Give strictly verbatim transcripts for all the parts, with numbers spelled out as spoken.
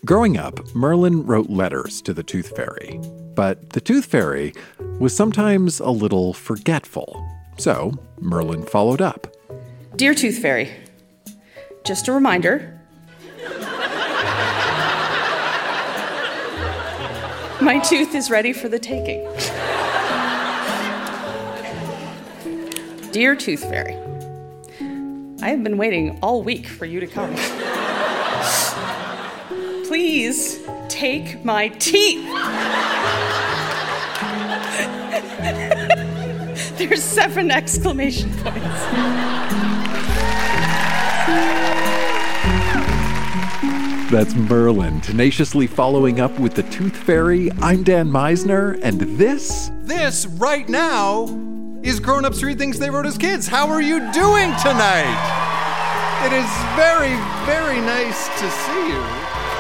Growing up, Merlin wrote letters to the Tooth Fairy. But the Tooth Fairy was sometimes a little forgetful. So Merlin followed up. Dear Tooth Fairy, just a reminder. My tooth is ready for the taking. Dear Tooth Fairy, I have been waiting all week for you to come. Please take my teeth. There's seven exclamation points. That's Merlin, tenaciously following up with the Tooth Fairy. I'm Dan Meisner, and this... This, right now, is Grown Ups Read Things They Wrote as Kids. How are you doing tonight? It is very, very nice to see you.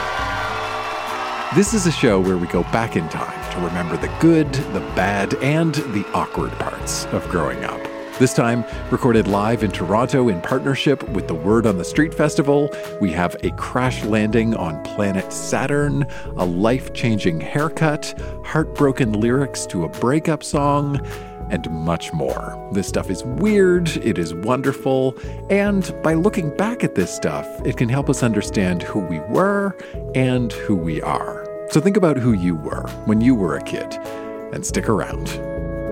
This is a show where we go back in time to remember the good, the bad, and the awkward parts of growing up. This time, recorded live in Toronto in partnership with the Word on the Street Festival, we have a crash landing on planet Saturn, a life-changing haircut, heartbroken lyrics to a breakup song, and much more. This stuff is weird, it is wonderful, and by looking back at this stuff, it can help us understand who we were and who we are. So think about who you were when you were a kid, and stick around.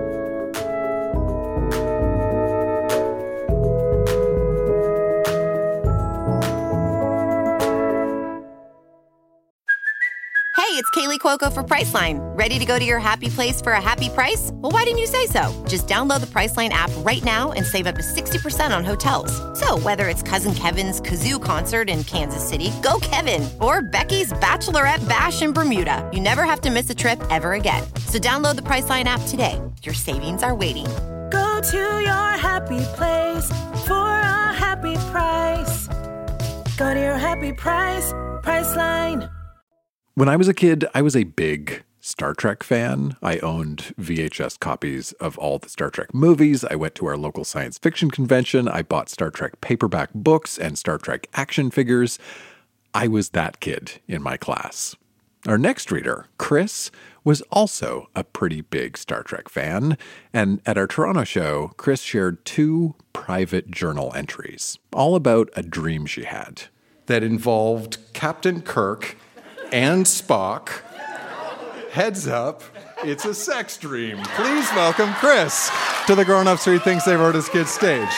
It's Kaylee Cuoco for Priceline. Ready to go to your happy place for a happy price? Well, why didn't you say so? Just download the Priceline app right now and save up to sixty percent on hotels. So whether it's Cousin Kevin's Kazoo Concert in Kansas City, go Kevin, or Becky's Bachelorette Bash in Bermuda, you never have to miss a trip ever again. So download the Priceline app today. Your savings are waiting. Go to your happy place for a happy price. Go to your happy price, Priceline. When I was a kid, I was a big Star Trek fan. I owned V H S copies of all the Star Trek movies. I went to our local science fiction convention. I bought Star Trek paperback books and Star Trek action figures. I was that kid in my class. Our next reader, Chris, was also a pretty big Star Trek fan. And at our Toronto show, Chris shared two private journal entries, all about a dream she had. That involved Captain Kirk and Spock. Heads up, it's a sex dream. Please welcome Chris to the Grown Ups Read Things They Wrote as Kids stage.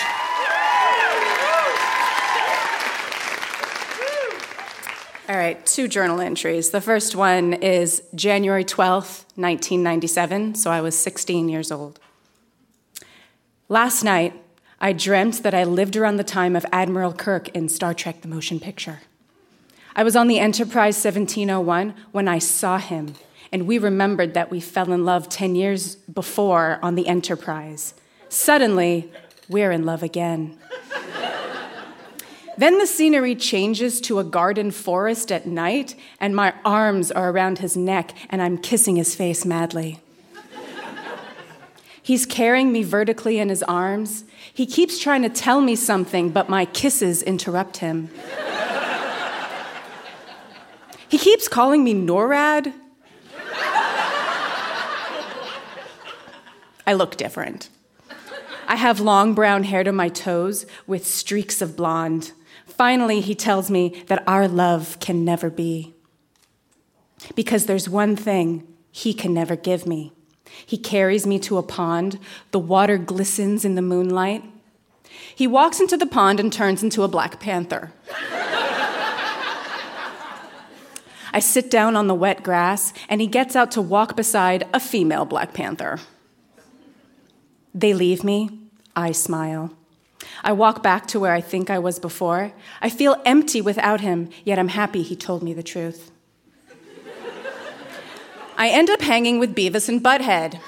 All right, two journal entries. The first one is January twelfth, nineteen ninety-seven, so I was sixteen years old. Last night, I dreamt that I lived around the time of Admiral Kirk in Star Trek: The Motion Picture. I was on the Enterprise seventeen oh one when I saw him, and we remembered that we fell in love ten years before on the Enterprise. Suddenly, we're in love again. Then the scenery changes to a garden forest at night, and my arms are around his neck, and I'm kissing his face madly. He's carrying me vertically in his arms. He keeps trying to tell me something, but my kisses interrupt him. He keeps calling me NORAD. I look different. I have long brown hair to my toes with streaks of blonde. Finally, he tells me that our love can never be. Because there's one thing he can never give me. He carries me to a pond. The water glistens in the moonlight. He walks into the pond and turns into a Black Panther. I sit down on the wet grass, and he gets out to walk beside a female Black Panther. They leave me. I smile. I walk back to where I think I was before. I feel empty without him, yet I'm happy he told me the truth. I end up hanging with Beavis and Butthead.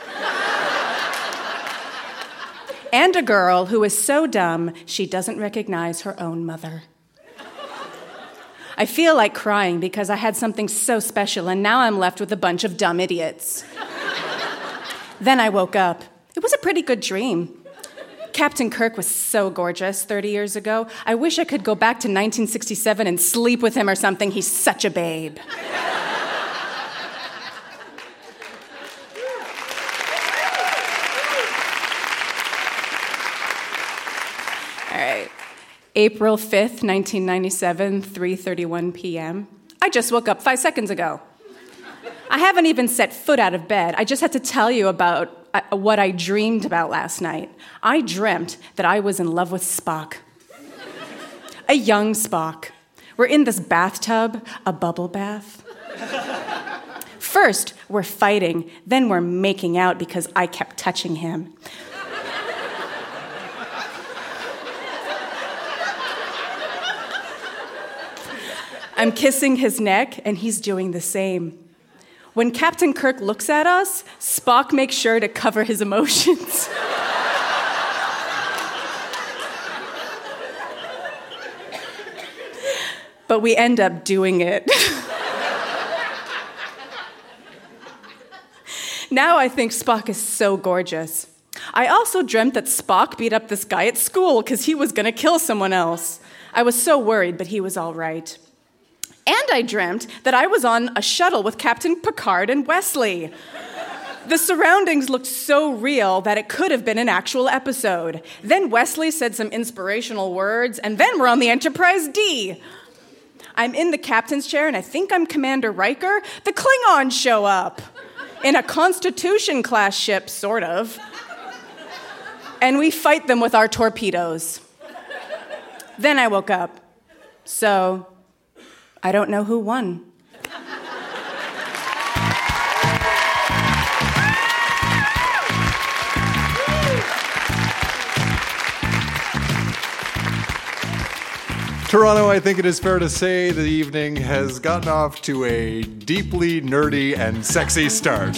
And a girl who is so dumb she doesn't recognize her own mother. I feel like crying because I had something so special, and now I'm left with a bunch of dumb idiots. Then I woke up. It was a pretty good dream. Captain Kirk was so gorgeous thirty years ago. I wish I could go back to nineteen sixty-seven and sleep with him or something. He's such a babe. All right. April fifth, nineteen ninety-seven, three thirty-one p.m. I just woke up five seconds ago. I haven't even set foot out of bed. I just had to tell you about uh, what I dreamed about last night. I dreamt that I was in love with Spock. A young Spock. We're in this bathtub, a bubble bath. First, we're fighting, then we're making out because I kept touching him. I'm kissing his neck, and he's doing the same. When Captain Kirk looks at us, Spock makes sure to cover his emotions. But we end up doing it. Now I think Spock is so gorgeous. I also dreamt that Spock beat up this guy at school because he was going to kill someone else. I was so worried, but he was all right. And I dreamt that I was on a shuttle with Captain Picard and Wesley. The surroundings looked so real that it could have been an actual episode. Then Wesley said some inspirational words, and then we're on the Enterprise D. I'm in the captain's chair, and I think I'm Commander Riker. The Klingons show up in a Constitution-class ship, sort of. And we fight them with our torpedoes. Then I woke up. So I don't know who won. Toronto, I think it is fair to say the evening has gotten off to a deeply nerdy and sexy start.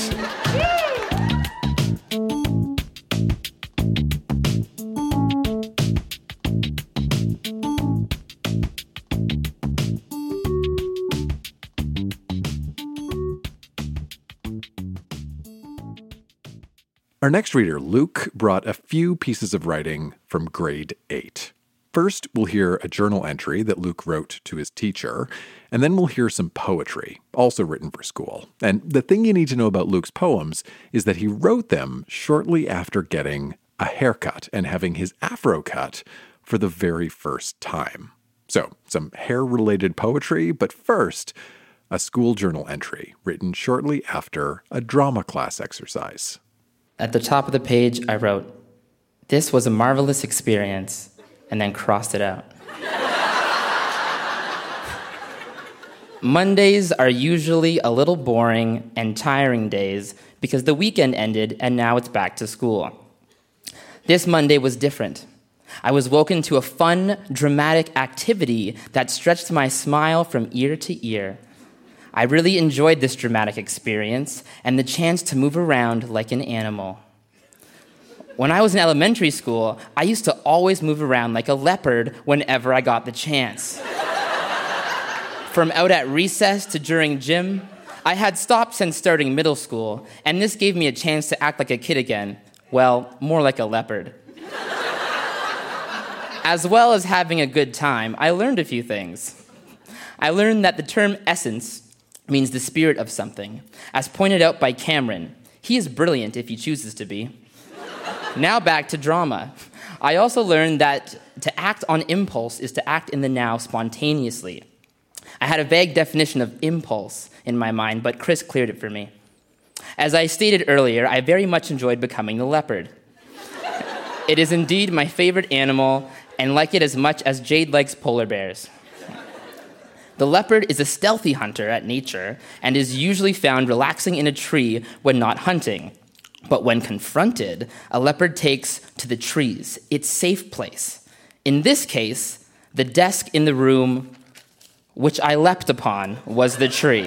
Our next reader, Luke, brought a few pieces of writing from grade eight. First, we'll hear a journal entry that Luke wrote to his teacher, and then we'll hear some poetry, also written for school. And the thing you need to know about Luke's poems is that he wrote them shortly after getting a haircut and having his afro cut for the very first time. So, some hair-related poetry, but first, a school journal entry written shortly after a drama class exercise. At the top of the page, I wrote, "This was a marvelous experience," and then crossed it out. Mondays are usually a little boring and tiring days because the weekend ended and now it's back to school. This Monday was different. I was woken to a fun, dramatic activity that stretched my smile from ear to ear. I really enjoyed this dramatic experience and the chance to move around like an animal. When I was in elementary school, I used to always move around like a leopard whenever I got the chance. From out at recess to during gym, I had stopped since starting middle school, and this gave me a chance to act like a kid again. Well, more like a leopard. As well as having a good time, I learned a few things. I learned that the term essence means the spirit of something, as pointed out by Cameron. He is brilliant if he chooses to be. Now back to drama. I also learned that to act on impulse is to act in the now spontaneously. I had a vague definition of impulse in my mind, but Chris cleared it for me. As I stated earlier, I very much enjoyed becoming the leopard. It is indeed my favorite animal, and like it as much as Jade likes polar bears. The leopard is a stealthy hunter at nature and is usually found relaxing in a tree when not hunting. But when confronted, a leopard takes to the trees, its safe place. In this case, the desk in the room which I leapt upon was the tree.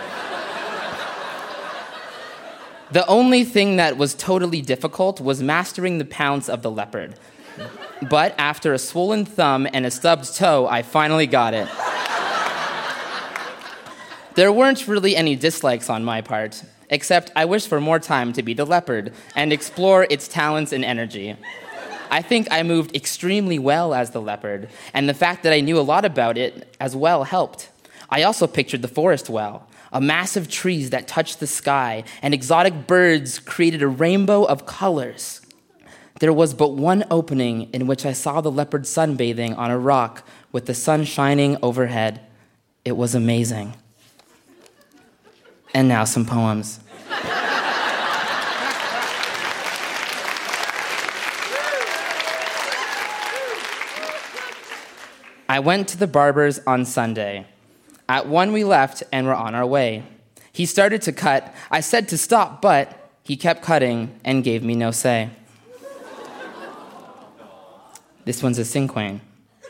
The only thing that was totally difficult was mastering the pounce of the leopard. But after a swollen thumb and a stubbed toe, I finally got it. There weren't really any dislikes on my part, except I wish for more time to be the leopard and explore its talents and energy. I think I moved extremely well as the leopard, and the fact that I knew a lot about it as well helped. I also pictured the forest well, a mass of trees that touched the sky, and exotic birds created a rainbow of colors. There was but one opening in which I saw the leopard sunbathing on a rock with the sun shining overhead. It was amazing. And now some poems. I went to the barber's on Sunday. At one we left and were on our way. He started to cut. I said to stop, but he kept cutting and gave me no say. This one's a cinquain.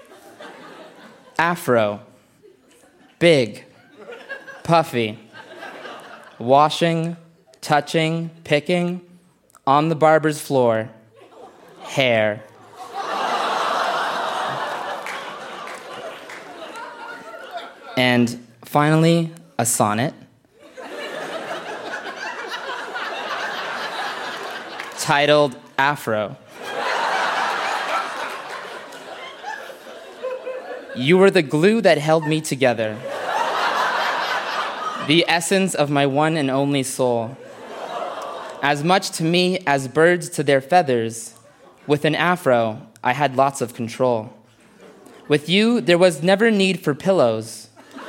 Afro. Big. Puffy. Washing, touching, picking. On the barber's floor. Hair. And finally, a sonnet. Titled Afro. You were the glue that held me together. The essence of my one and only soul. As much to me as birds to their feathers, with an afro, I had lots of control. With you, there was never need for pillows.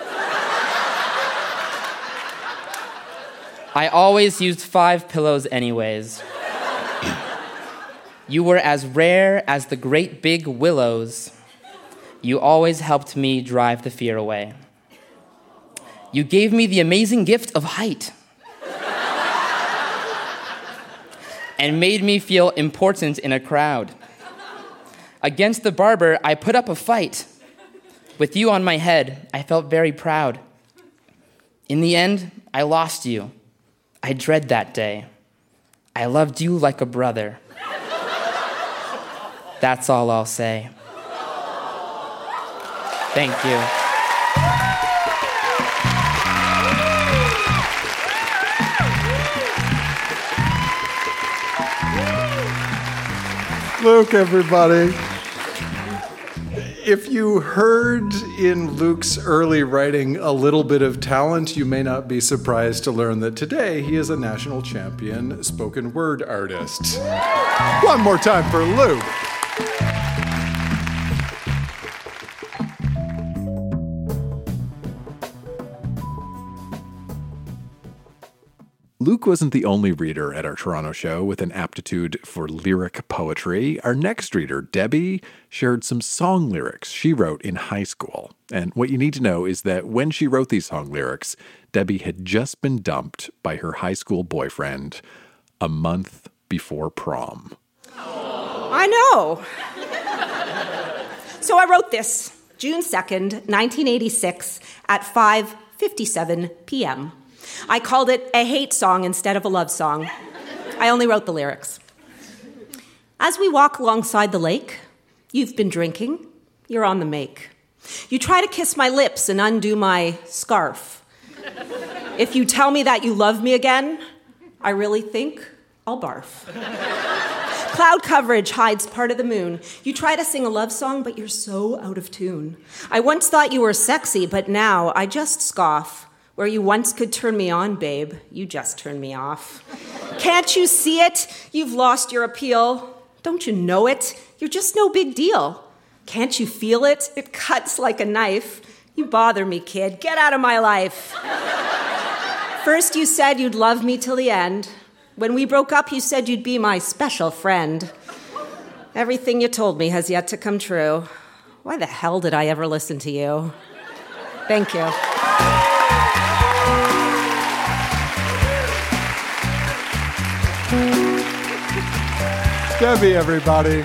I always used five pillows anyways. You were as rare as the great big willows. You always helped me drive the fear away. You gave me the amazing gift of height and made me feel important in a crowd. Against the barber, I put up a fight. With you on my head, I felt very proud. In the end, I lost you. I dread that day. I loved you like a brother. That's all I'll say. Thank you. Luke, everybody. If you heard in Luke's early writing a little bit of talent, you may not be surprised to learn that today he is a national champion spoken word artist. One more time for Luke. Luke wasn't the only reader at our Toronto show with an aptitude for lyric poetry. Our next reader, Debbie, shared some song lyrics she wrote in high school. And what you need to know is that when she wrote these song lyrics, Debbie had just been dumped by her high school boyfriend a month before prom. I know. So I wrote this June second, nineteen eighty-six at five fifty-seven p.m. I called it a hate song instead of a love song. I only wrote the lyrics. As we walk alongside the lake, you've been drinking, you're on the make. You try to kiss my lips and undo my scarf. If you tell me that you love me again, I really think I'll barf. Cloud coverage hides part of the moon. You try to sing a love song, but you're so out of tune. I once thought you were sexy, but now I just scoff. Where you once could turn me on, babe, you just turn me off. Can't you see it? You've lost your appeal. Don't you know it? You're just no big deal. Can't you feel it? It cuts like a knife. You bother me, kid. Get out of my life. First you said you'd love me till the end. When we broke up, you said you'd be my special friend. Everything you told me has yet to come true. Why the hell did I ever listen to you? Thank you. Debbie, everybody.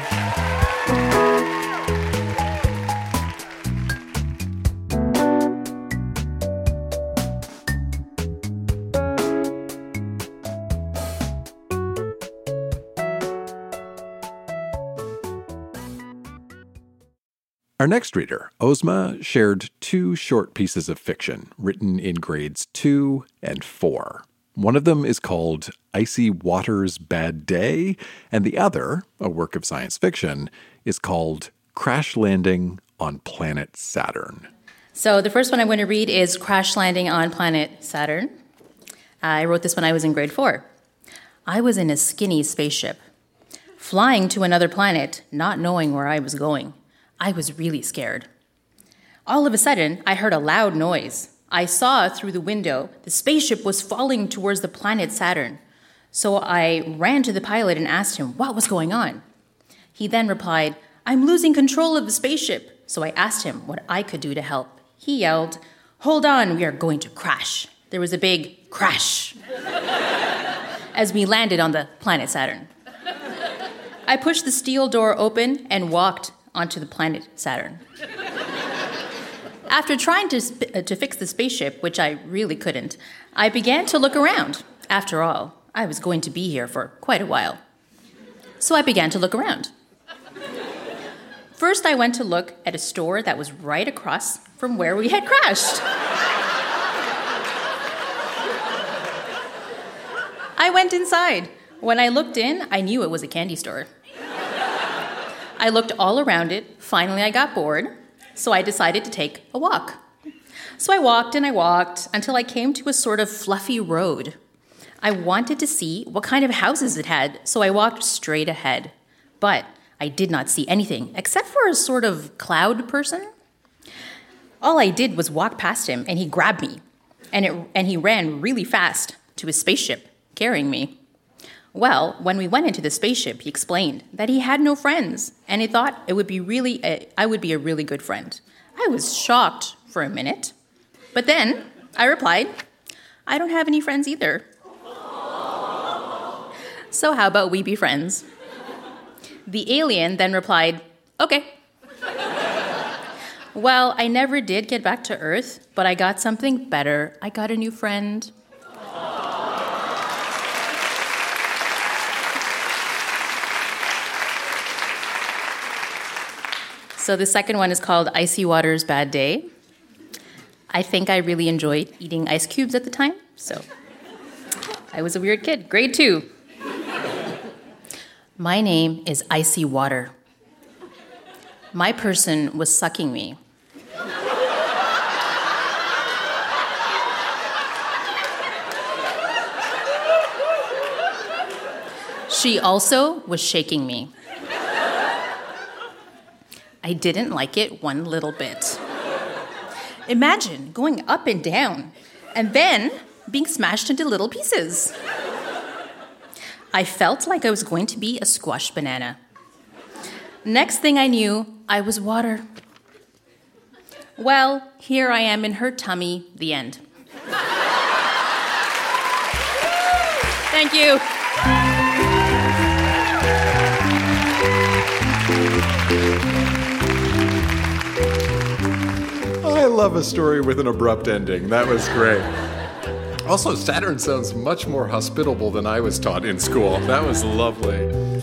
Our next reader, Ozma, shared two short pieces of fiction written in grades two and four. One of them is called Icy Water's Bad Day, and the other, a work of science fiction, is called Crash Landing on Planet Saturn. So the first one I'm going to read is Crash Landing on Planet Saturn. I wrote this when I was in grade four. I was in a skinny spaceship, flying to another planet, not knowing where I was going. I was really scared. All of a sudden, I heard a loud noise. I saw through the window the spaceship was falling towards the planet Saturn. So I ran to the pilot and asked him what was going on. He then replied, "I'm losing control of the spaceship." So I asked him what I could do to help. He yelled, "Hold on, we are going to crash." There was a big crash as we landed on the planet Saturn. I pushed the steel door open and walked onto the planet Saturn. After trying to, sp- uh, to fix the spaceship, which I really couldn't, I began to look around. After all, I was going to be here for quite a while. So I began to look around. First, I went to look at a store that was right across from where we had crashed. I went inside. When I looked in, I knew it was a candy store. I looked all around it. Finally, I got bored, so I decided to take a walk. So I walked and I walked until I came to a sort of fluffy road. I wanted to see what kind of houses it had, so I walked straight ahead. But I did not see anything except for a sort of cloud person. All I did was walk past him, and he grabbed me, and, it, and he ran really fast to his spaceship, carrying me. Well, when we went into the spaceship, he explained that he had no friends, and he thought it would be really a, I would be a really good friend. I was shocked for a minute, but then I replied, "I don't have any friends either. So how about we be friends?" The alien then replied, "Okay." Well, I never did get back to Earth, but I got something better. I got a new friend. So the second one is called Icy Water's Bad Day. I think I really enjoyed eating ice cubes at the time, so I was a weird kid. Grade two. My name is Icy Water. My person was sucking me. She also was shaking me. I didn't like it one little bit. Imagine going up and down and then being smashed into little pieces. I felt like I was going to be a squashed banana. Next thing I knew, I was water. Well, here I am in her tummy, the end. Thank you. I love a story with an abrupt ending. That was great. Also, Saturn sounds much more hospitable than I was taught in school. That was lovely.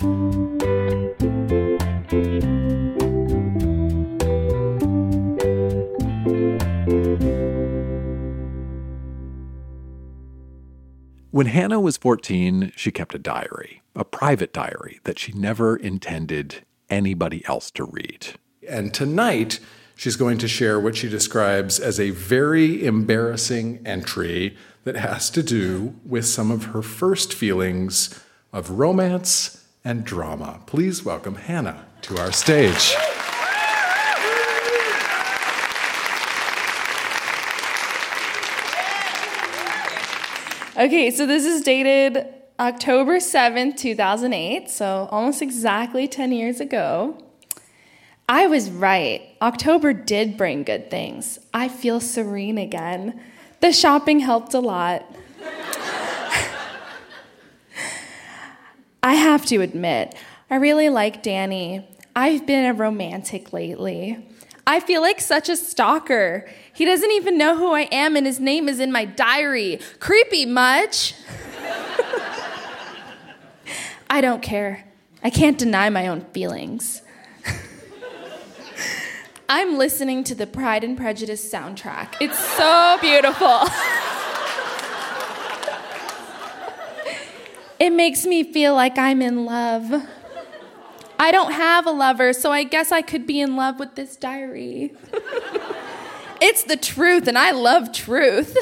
When Hannah was fourteen, she kept a diary, a private diary that she never intended anybody else to read. And tonight, she's going to share what she describes as a very embarrassing entry that has to do with some of her first feelings of romance and drama. Please welcome Hannah to our stage. Okay, so this is dated October seventh, two thousand eight, so almost exactly ten years ago. I was right. October did bring good things. I feel serene again. The shopping helped a lot. I have to admit, I really like Danny. I've been a romantic lately. I feel like such a stalker. He doesn't even know who I am, and his name is in my diary. Creepy much? I don't care. I can't deny my own feelings. I'm listening to the Pride and Prejudice soundtrack. It's so beautiful. It makes me feel like I'm in love. I don't have a lover, so I guess I could be in love with this diary. It's the truth, and I love truth.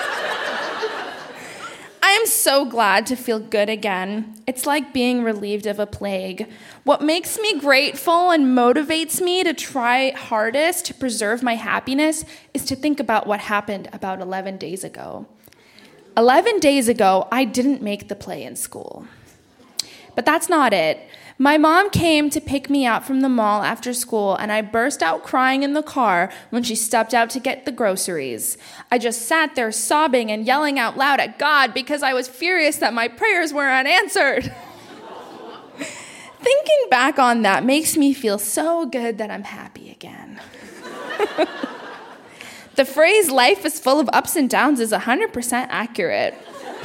I am so glad to feel good again. It's like being relieved of a plague. What makes me grateful and motivates me to try hardest to preserve my happiness is to think about what happened about eleven days ago. eleven days ago, I didn't make the play in school. But that's not it. My mom came to pick me up from the mall after school, and I burst out crying in the car when she stepped out to get the groceries. I just sat there sobbing and yelling out loud at God because I was furious that my prayers were unanswered. Thinking back on that makes me feel so good that I'm happy again. The phrase, life is full of ups and downs, is one hundred percent accurate.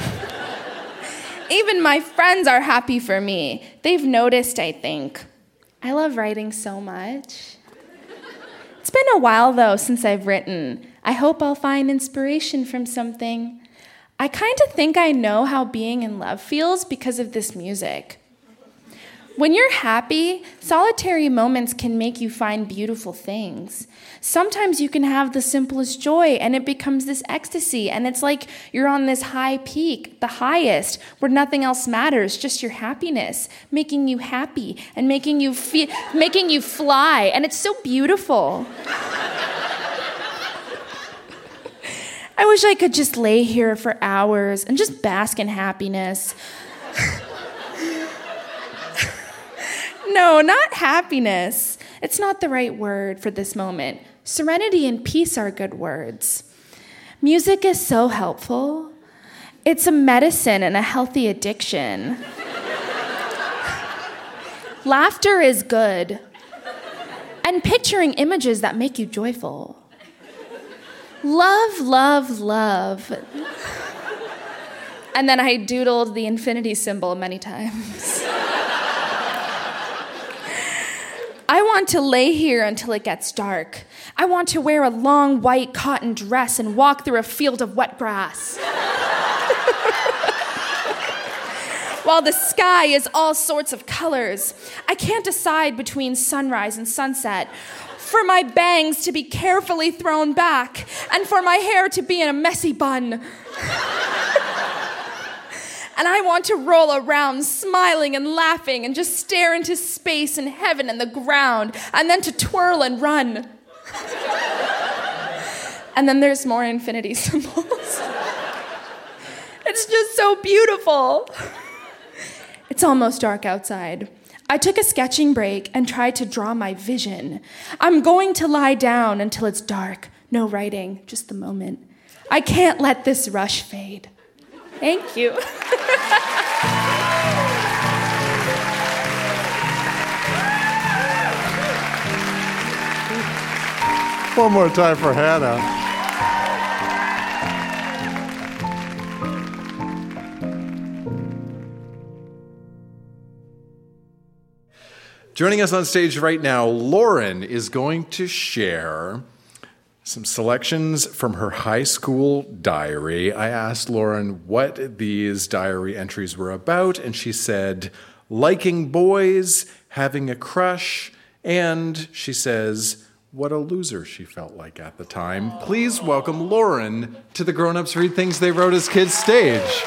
Even my friends are happy for me. They've noticed, I think. I love writing so much. It's been a while, though, since I've written. I hope I'll find inspiration from something. I kind of think I know how being in love feels because of this music. When you're happy, solitary moments can make you find beautiful things. Sometimes you can have the simplest joy and it becomes this ecstasy, and it's like you're on this high peak, the highest, where nothing else matters, just your happiness, making you happy and making you feel, making you fly, and it's so beautiful. I wish I could just lay here for hours and just bask in happiness. No, not happiness. It's not the right word for this moment. Serenity and peace are good words. Music is so helpful. It's a medicine and a healthy addiction. Laughter is good. And picturing images that make you joyful. Love, love, love. And then I doodled the infinity symbol many times. I want to lay here until it gets dark. I want to wear a long white cotton dress and walk through a field of wet grass. While the sky is all sorts of colors, I can't decide between sunrise and sunset. For my bangs to be carefully thrown back, and for my hair to be in a messy bun. And I want to roll around smiling and laughing and just stare into space and heaven and the ground, and then to twirl and run. And then there's more infinity symbols. It's just so beautiful. It's almost dark outside. I took a sketching break and tried to draw my vision. I'm going to lie down until it's dark. No writing, just the moment. I can't let this rush fade. Thank you. One more time for Hannah. Joining us on stage right now, Lauren is going to share some selections from her high school diary. I asked Lauren what these diary entries were about, and she said, liking boys, having a crush, and she says, what a loser she felt like at the time. Please welcome Lauren to the Grown Ups Read Things They Wrote as Kids stage.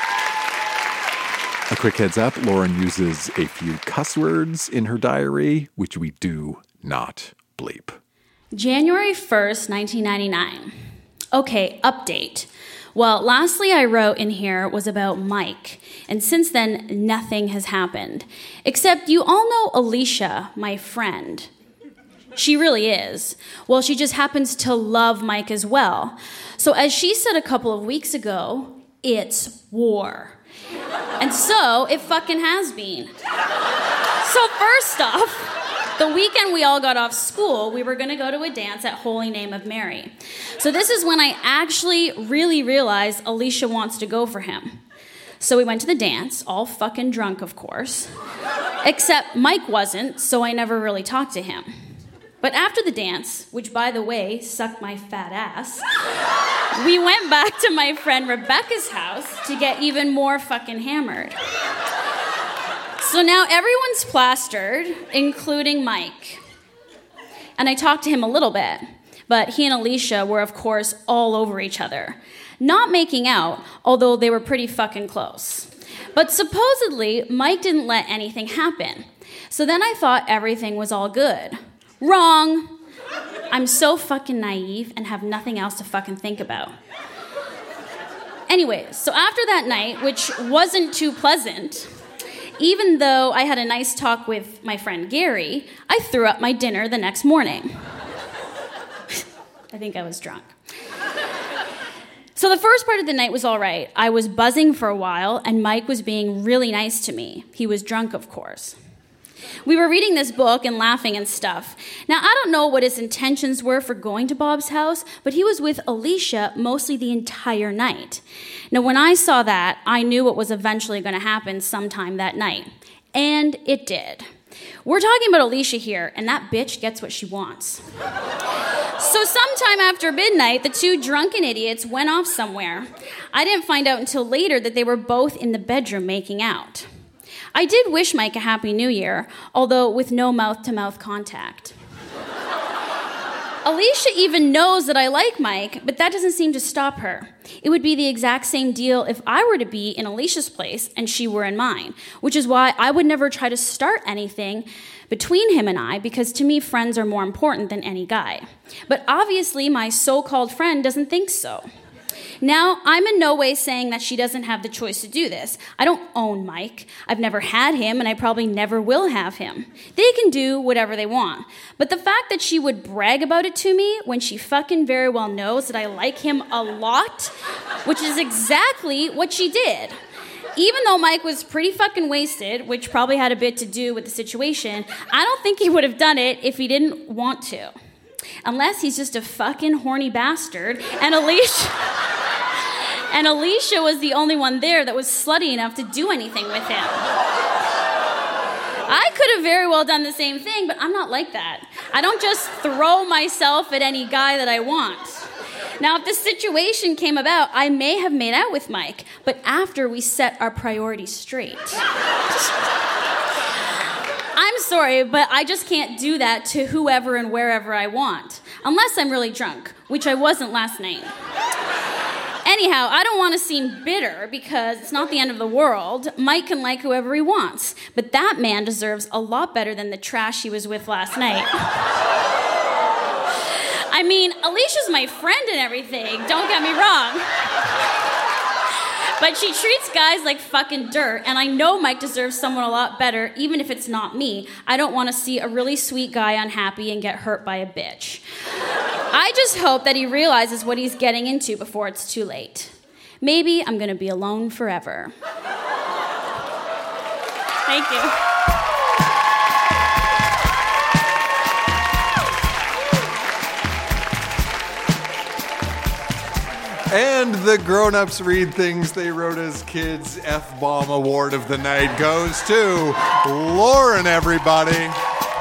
A quick heads up, Lauren uses a few cuss words in her diary, which we do not bleep. January first, nineteen ninety-nine. Okay, update. Well, lastly I wrote in here was about Mike, and since then, nothing has happened. Except you all know Alicia, my friend. She really is. Well, she just happens to love Mike as well. So as she said a couple of weeks ago, it's war. And so it fucking has been. So first off, the weekend we all got off school, we were going to go to a dance at Holy Name of Mary. So this is when I actually really realized Alicia wants to go for him. So we went to the dance, all fucking drunk, of course. Except Mike wasn't, so I never really talked to him. But after the dance, which, by the way, sucked my fat ass, we went back to my friend Rebecca's house to get even more fucking hammered. So now everyone's plastered, including Mike. And I talked to him a little bit, but he and Alicia were, of course, all over each other. Not making out, although they were pretty fucking close. But supposedly, Mike didn't let anything happen. So then I thought everything was all good. Wrong. I'm so fucking naive and have nothing else to fucking think about. Anyway, so after that night, which wasn't too pleasant, even though I had a nice talk with my friend Gary, I threw up my dinner the next morning. I think I was drunk. So the first part of the night was all right. I was buzzing for a while, and Mike was being really nice to me. He was drunk, of course. We were reading this book and laughing and stuff. Now, I don't know what his intentions were for going to Bob's house, but he was with Alicia mostly the entire night. Now, when I saw that, I knew what was eventually going to happen sometime that night. And it did. We're talking about Alicia here, and that bitch gets what she wants. So sometime after midnight, the two drunken idiots went off somewhere. I didn't find out until later that they were both in the bedroom making out. I did wish Mike a happy new year, although with no mouth-to-mouth contact. Alicia even knows that I like Mike, but that doesn't seem to stop her. It would be the exact same deal if I were to be in Alicia's place and she were in mine, which is why I would never try to start anything between him and I, because to me, friends are more important than any guy. But obviously, my so-called friend doesn't think so. Now, I'm in no way saying that she doesn't have the choice to do this. I don't own Mike. I've never had him, and I probably never will have him. They can do whatever they want. But the fact that she would brag about it to me when she fucking very well knows that I like him a lot, which is exactly what she did. Even though Mike was pretty fucking wasted, which probably had a bit to do with the situation, I don't think he would have done it if he didn't want to. Unless he's just a fucking horny bastard, and Alicia... And Alicia was the only one there that was slutty enough to do anything with him. I could have very well done the same thing, but I'm not like that. I don't just throw myself at any guy that I want. Now, if the situation came about, I may have made out with Mike, but after we set our priorities straight. I'm sorry, but I just can't do that to whoever and wherever I want, unless I'm really drunk, which I wasn't last night. Anyhow, I don't want to seem bitter because it's not the end of the world. Mike can like whoever he wants, but that man deserves a lot better than the trash he was with last night. I mean, Alicia's my friend and everything, don't get me wrong. But she treats guys like fucking dirt, and I know Mike deserves someone a lot better, even if it's not me. I don't want to see a really sweet guy unhappy and get hurt by a bitch. I just hope that he realizes what he's getting into before it's too late. Maybe I'm going to be alone forever. Thank you. And the Grown-Ups Read Things They Wrote as Kids F-Bomb Award of the night goes to Lauren, everybody.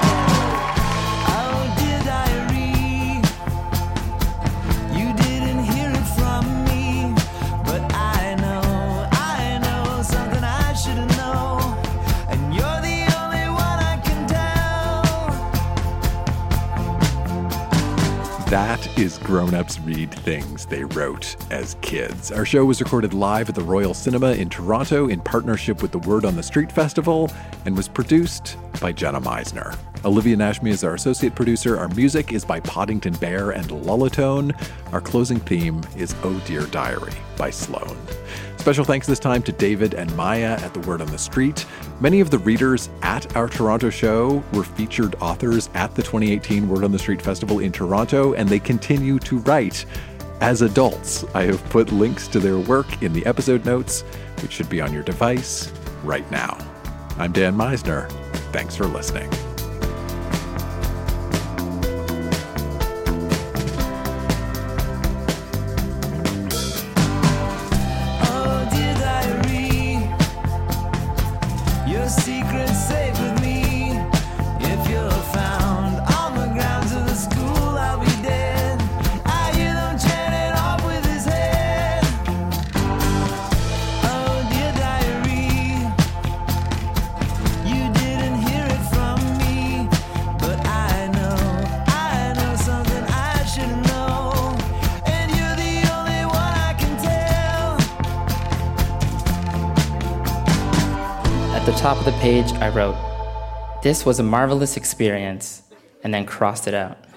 That is Grown-Ups Read Things They Wrote as Kids. Our show was recorded live at the Royal Cinema in Toronto in partnership with the Word on the Street Festival and was produced by Jenna Meisner. Olivia Nashmi is our associate producer. Our music is by Poddington Bear and Lullitone. Our closing theme is Oh Dear Diary by Sloan. Special thanks this time to David and Maya at the Word on the Street. Many of the readers at our Toronto show were featured authors at the twenty eighteen Word on the Street Festival in Toronto, and they continue to write as adults. I have put links to their work in the episode notes, which should be on your device right now. I'm Dan Meisner. Thanks for listening. the top of the page, I wrote, "This was a marvelous experience," and then crossed it out.